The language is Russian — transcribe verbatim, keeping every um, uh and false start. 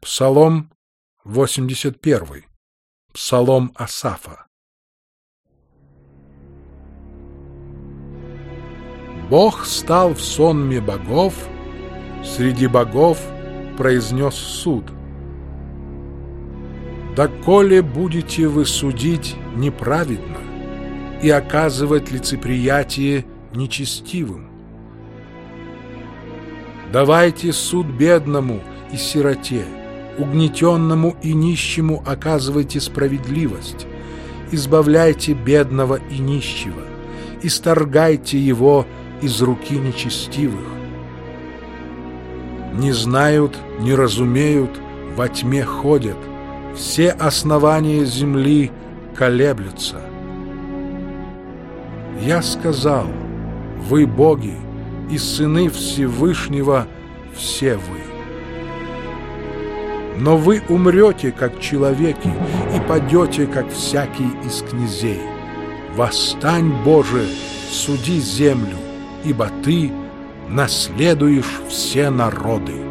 Псалом восемьдесят первый. Псалом Асафа. Бог стал в сонме богов, среди богов произнес суд. Доколе будете вы судить неправедно и оказывать лицеприятие нечестивым? Давайте суд бедному и сироте, угнетенному и нищему оказывайте справедливость, избавляйте бедного и нищего, исторгайте его из руки нечестивых. Не знают, не разумеют, во тьме ходят, все основания земли колеблются. Я сказал: вы боги и сыны Всевышнего все вы. Но вы умрете, как человеки, и падете, как всякий из князей. Восстань, Боже, суди землю, ибо Ты наследуешь все народы.